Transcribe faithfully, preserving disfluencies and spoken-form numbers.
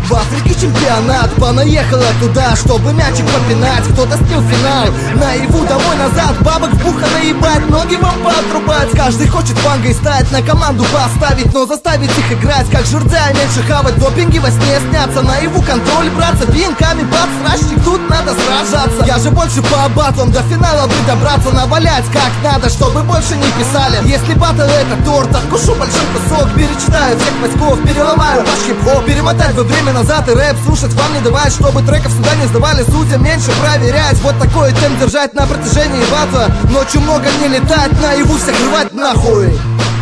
В Африке чемпионат, понаехала туда, чтобы мячик попинать. Кто-то снил финал, наяву домой назад. Бабок вбуха наебать, ноги вам поотрубать. Каждый хочет фангой стать, на команду поставить, но заставить их играть как жердя, меньше хавать. Допинги во сне снятся, наяву контроль браться. Пинками бац, срачник, тут надо сражаться. Я же больше по батлам, до финала бы добраться. Навалять как надо, чтобы больше не писали. Если батл это торт, откушу большой кусок. Перечитаю всех мозгов, переломаю ваш хип-хоп. Перемотать бы время назад и рэп слушать вам не давать, чтобы треков сюда не сдавали, судьям меньше проверять. Вот такой темп держать на протяжении батла. Ночью много не летать, наяву всех рвать нахуй.